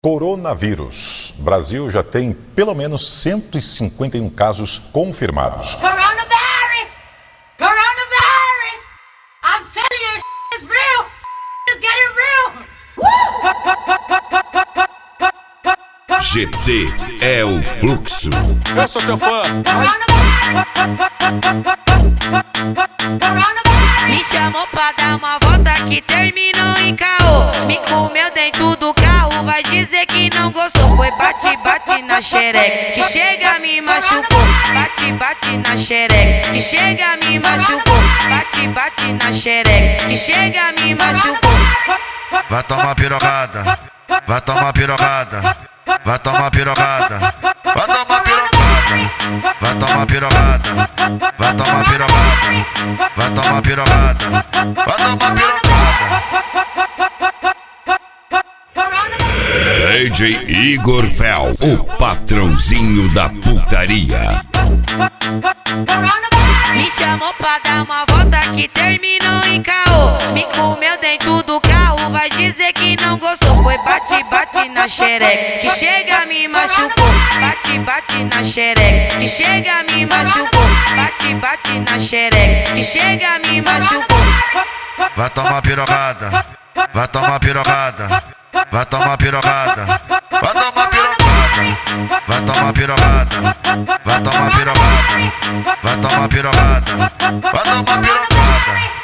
Coronavírus. Brasil já tem pelo menos 151 casos confirmados. Coronavirus! Coronavirus! I'm telling you, it's real! It's getting real! GT é o fluxo. Eu sou teu fã. Me chamou pra dar uma volta que terminou em caô. Me comeu dentro do carro, vai dizer que não gostou. Foi bate na xereca, que chega me machucou. Bate na xereca, que chega me machucou. Bate na xereca, que chega me machucou. Vai tomar pirocada, vai tomar pirocada, vai tomar pirocada, vai tomar pirocada, vai tomar pirocada, vai tomar pirocada, vai tomar pirocada, vai tomar pirocada. DJ Igor Fel, o patrãozinho da putaria. Me chamou pra dar uma volta que terminou em caô. Me comeu dentro do carro, vai dizer que não gostou. Foi bate na xereca, que chega me machucou. Bate na xereca, que chega me machucou. Bate na xereca, que chega me machucou. Vai tomar pirocada, vai tomar pirocada, vai tomar pirocada, vai tomar pirocada, vai tomar pirocada, vai tomar pirocada, vai tomar pirocada, vai tomar pirocada.